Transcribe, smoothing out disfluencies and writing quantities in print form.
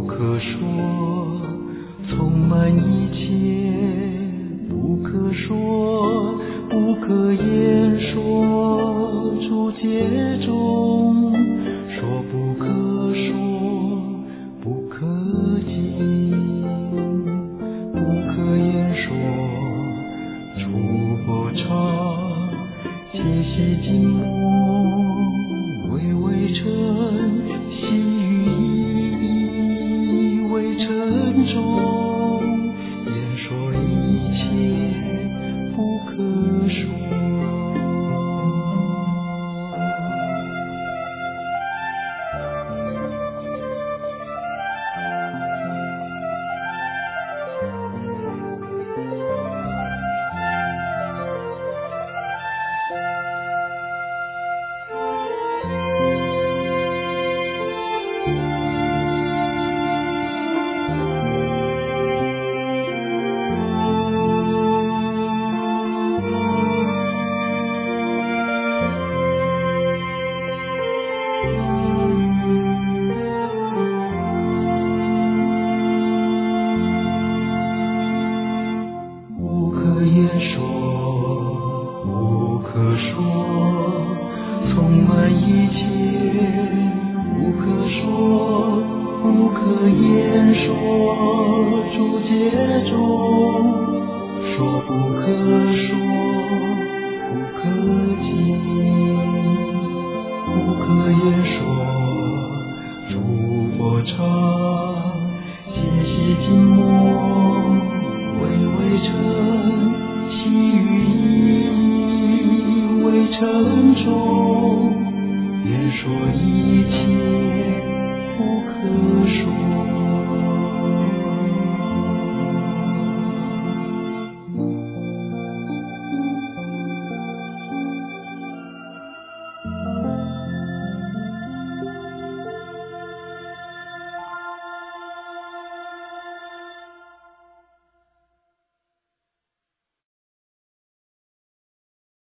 可说，充满一切，不可说，不可言说，诸界中说不可说，不可尽，不可言说，出佛刹，皆悉静默，微微尘，细雨依依，微尘中，言说一切，不可说。不可言说，不可说，充满一切，不可说，不可言说，诸界中说不可说，不可尽，不可言说，诸佛刹，皆悉静默，微微尘，细雨依依，微尘中，言说一